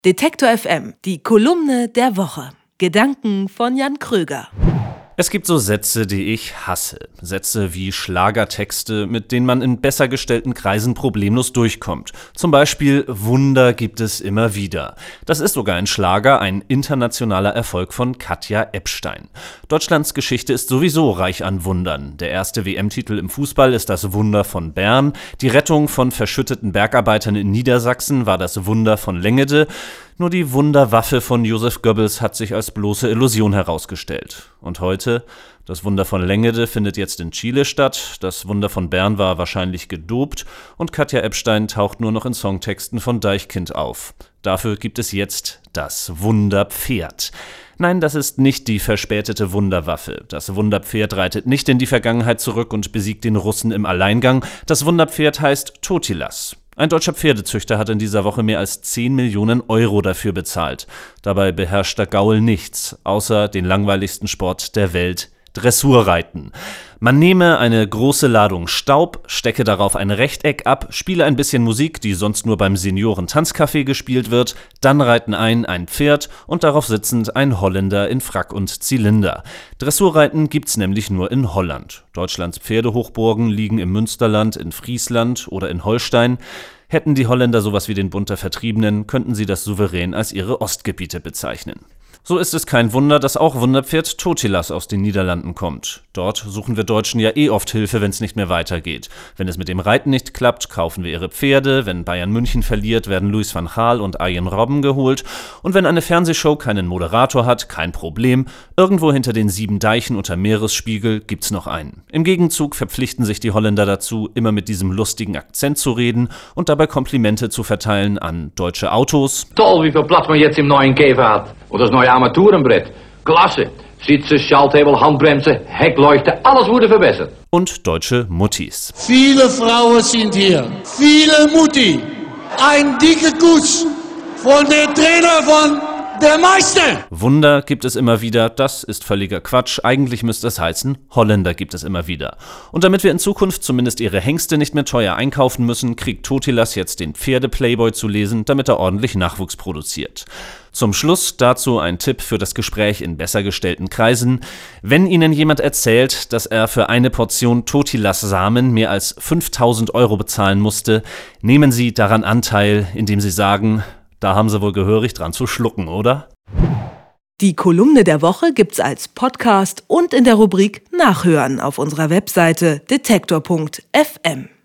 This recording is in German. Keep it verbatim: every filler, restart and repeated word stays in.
Detektor F M, die Kolumne der Woche. Gedanken von Jan Kröger. Es gibt so Sätze, die ich hasse. Sätze wie Schlagertexte, mit denen man in besser gestellten Kreisen problemlos durchkommt. Zum Beispiel: Wunder gibt es immer wieder. Das ist sogar ein Schlager, ein internationaler Erfolg von Katja Ebstein. Deutschlands Geschichte ist sowieso reich an Wundern. Der erste W M-Titel im Fußball ist das Wunder von Bern. Die Rettung von verschütteten Bergarbeitern in Niedersachsen war das Wunder von Lengede. Nur die Wunderwaffe von Joseph Goebbels hat sich als bloße Illusion herausgestellt. Und heute? Das Wunder von Lengede findet jetzt in Chile statt, das Wunder von Bern war wahrscheinlich gedopt und Katja Ebstein taucht nur noch in Songtexten von Deichkind auf. Dafür gibt es jetzt das Wunderpferd. Nein, das ist nicht die verspätete Wunderwaffe. Das Wunderpferd reitet nicht in die Vergangenheit zurück und besiegt den Russen im Alleingang. Das Wunderpferd heißt Totilas. Ein deutscher Pferdezüchter hat in dieser Woche mehr als zehn Millionen Euro dafür bezahlt. Dabei beherrscht der Gaul nichts, außer den langweiligsten Sport der Welt: Dressurreiten. Man nehme eine große Ladung Staub, stecke darauf ein Rechteck ab, spiele ein bisschen Musik, die sonst nur beim Senioren-Tanzcafé gespielt wird, dann reiten ein ein Pferd und darauf sitzend ein Holländer in Frack und Zylinder. Dressurreiten gibt's nämlich nur in Holland. Deutschlands Pferdehochburgen liegen im Münsterland, in Friesland oder in Holstein. Hätten die Holländer sowas wie den Bund der Vertriebenen, könnten sie das souverän als ihre Ostgebiete bezeichnen. So ist es kein Wunder, dass auch Wunderpferd Totilas aus den Niederlanden kommt. Dort suchen wir Deutschen ja eh oft Hilfe, wenn es nicht mehr weitergeht. Wenn es mit dem Reiten nicht klappt, kaufen wir ihre Pferde. Wenn Bayern München verliert, werden Louis van Gaal und Arjen Robben geholt. Und wenn eine Fernsehshow keinen Moderator hat, kein Problem. Irgendwo hinter den sieben Deichen unter Meeresspiegel gibt's noch einen. Im Gegenzug verpflichten sich die Holländer dazu, immer mit diesem lustigen Akzent zu reden und dabei Komplimente zu verteilen an deutsche Autos. Toll, wie viel Platz man jetzt im neuen Käfer hat. Und das neue Armaturenbrett. Klasse. Sitze, Schalthebel, Handbremse, Heckleuchte, alles wurde verbessert. Und deutsche Muttis. Viele Frauen sind hier. Viele Mutti. Ein dicker Kuss von der Trainer von der Meister. Wunder gibt es immer wieder, das ist völliger Quatsch. Eigentlich müsste es heißen, Holländer gibt es immer wieder. Und damit wir in Zukunft zumindest ihre Hengste nicht mehr teuer einkaufen müssen, kriegt Totilas jetzt den Pferde-Playboy zu lesen, damit er ordentlich Nachwuchs produziert. Zum Schluss dazu ein Tipp für das Gespräch in besser gestellten Kreisen. Wenn Ihnen jemand erzählt, dass er für eine Portion Totilas-Samen mehr als fünftausend Euro bezahlen musste, nehmen Sie daran Anteil, indem Sie sagen: Da haben Sie wohl gehörig dran zu schlucken, oder? Die Kolumne der Woche gibt's als Podcast und in der Rubrik Nachhören auf unserer Webseite detektor punkt f m.